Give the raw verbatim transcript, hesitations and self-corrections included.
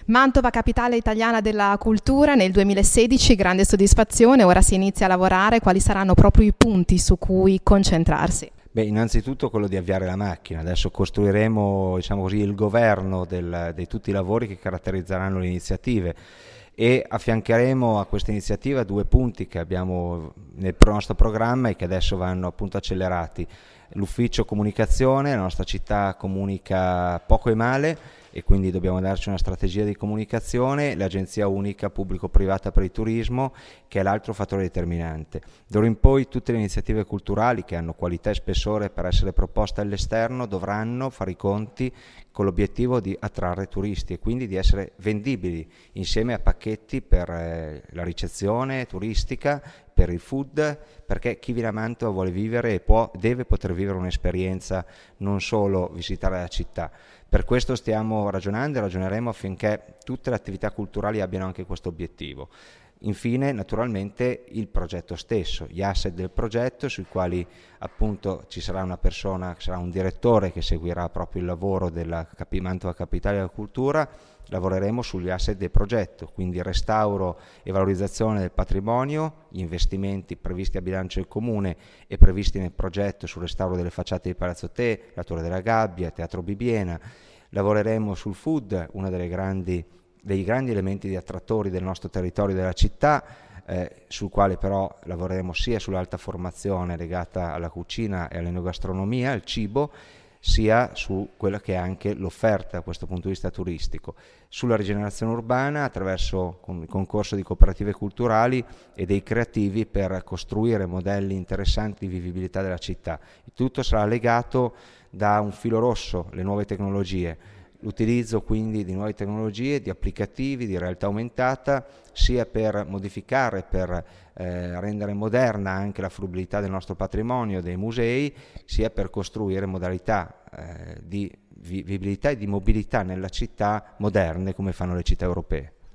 Mantova, capitale italiana della cultura, nel duemilasedici, grande soddisfazione, ora si inizia a lavorare. Quali saranno proprio i punti su cui concentrarsi? Beh, innanzitutto quello di avviare la macchina. Adesso costruiremo, diciamo così, il governo del, di tutti i lavori che caratterizzeranno le iniziative e affiancheremo a questa iniziativa due punti che abbiamo nel nostro programma e che adesso vanno appunto accelerati. L'ufficio comunicazione, la nostra città comunica poco e male e quindi dobbiamo darci una strategia di comunicazione, l'agenzia unica pubblico-privata per il turismo, che è l'altro fattore determinante. D'ora in poi tutte le iniziative culturali che hanno qualità e spessore per essere proposte all'esterno dovranno fare i conti con l'obiettivo di attrarre turisti e quindi di essere vendibili insieme a pacchetti per eh, la ricezione turistica, per il food, perché chi viene a Mantova vuole vivere e può, deve poter vivere un'esperienza, non solo visitare la città. Per questo stiamo ragionando e ragioneremo affinché tutte le attività culturali abbiano anche questo obiettivo. Infine, naturalmente, il progetto stesso, gli asset del progetto sui quali appunto ci sarà una persona, sarà un direttore che seguirà proprio il lavoro della Mantova Capitale della Cultura. Lavoreremo sugli asset del progetto, quindi restauro e valorizzazione del patrimonio, gli investimenti previsti a bilancio del comune e previsti nel progetto sul restauro delle facciate di Palazzo Te, la Torre della Gabbia, Teatro Bibbiena. Lavoreremo sul food, uno delle grandi dei grandi elementi di attrattori del nostro territorio e della città, eh, sul quale però lavoreremo sia sull'alta formazione legata alla cucina e all'enogastronomia, al cibo, sia su quella che è anche l'offerta da questo punto di vista turistico, sulla rigenerazione urbana attraverso il concorso di cooperative culturali e dei creativi per costruire modelli interessanti di vivibilità della città. Il tutto sarà legato da un filo rosso, le nuove tecnologie, l'utilizzo quindi di nuove tecnologie, di applicativi, di realtà aumentata, sia per modificare, per eh, rendere moderna anche la fruibilità del nostro patrimonio, dei musei, sia per costruire modalità eh, di vivibilità e di mobilità nella città moderne come fanno le città europee.